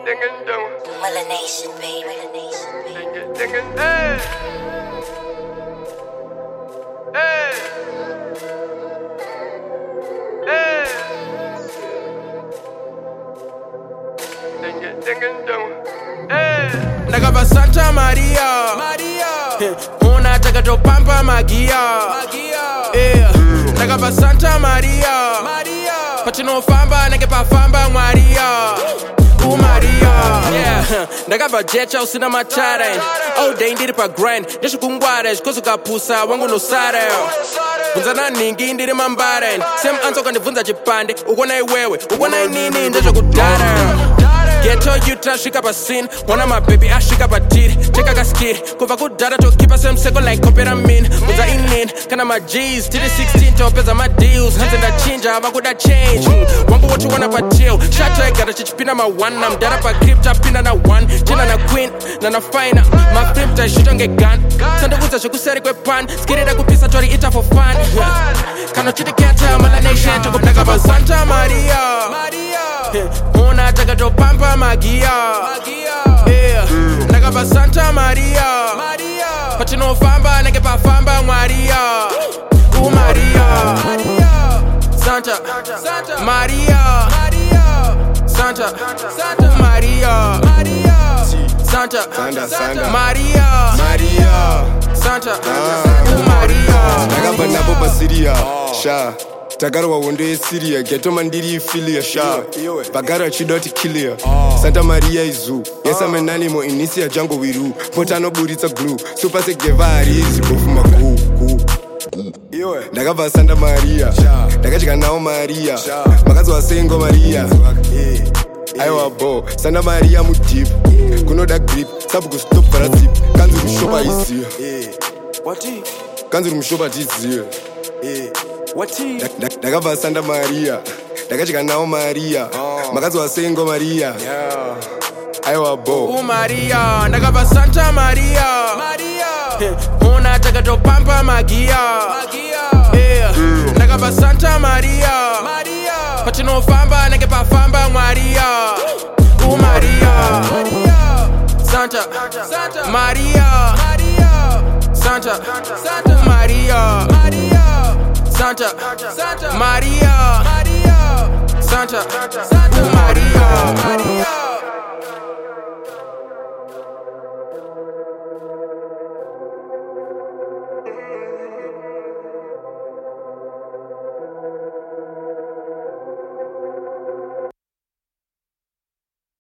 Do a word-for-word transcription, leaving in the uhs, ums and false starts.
Melanation, baby. Hey. Hey. Hey. Hey. Ndakabva Santa Maria, Maria. Una takatopamba magia, magia. Yeah. Ndakabva Santa Maria, Maria. Patinofamba nenge pafamba Maria. Oh Maria, yeah. Ndakabva jecha usina matara. All day ndiri pa grind. Ndeshikungwara zvikozo kapusa wangu nosara. Bvunzana ningi ndiri mambara. Same answer ukandibvunza chipande. Ukona iwewe, ukona inini ndezvekudhara. Ghetto youth asvika pascene. One my baby asvika patiri. Cheka kaskiri. Kubva kudhara tokipa same circle like kopera min. Bvunza inini kana ma G's. Tiri sixteen topeza ma deals. Hanze ndachinja vakuda change. Wangu what you wanna patil. Shot igara chichipinda ma one. I'm dara pa grip tapinda na one. Jina na queen na na fine. My flip ta shoot nge gun. Sandabudza zvekuseri kwepan. Skirida kupisa tori ita for fun. Kana chitiketa melanation tokubnakabva Santa Maria, Maria. Una takatopamba magia, yeah. Ndakabva Santa Maria, Maria. Patinofamba nenge pafamba Maria. Oh Maria, Santa, Santa Maria, Santa, Santa Maria, Santa, Santa Maria, Maria, Santa, Maria. Ndakabva napo pasiria, sha. Tagarwa wondo yesiria, ghetto mandiri filia sha. Bagara chidoti kilia. Santa Maria izu. Yes I'm an animal inisia jungle wiru. Potano buritsa glue. Super se gevari zibofu magu. Ndakabva Santa Maria. Ndakachika nawo Maria. Makazi wasengo Maria. Aiwa bo, Santa Maria mudip. Kunoda grip, sabu kustop para tip. Kanzi rushoba izia. Wati? Kanzi rumshoba tizia. Wati? Ndakabva Santa Maria. Ndakachika nawo Maria. Makazi wasengo Maria. Aiwa bo. Oh Maria, ndakabva Santa Maria, Maria. Una takatopamba magia, magia. Yeah. Ndakabva Santa Maria, Maria. Patinofamba nenge pafamba Maria. Oh Maria, Santa, Santa Maria, Santa, Santa Maria, Santa, Santa Maria, Santa, Santa Maria.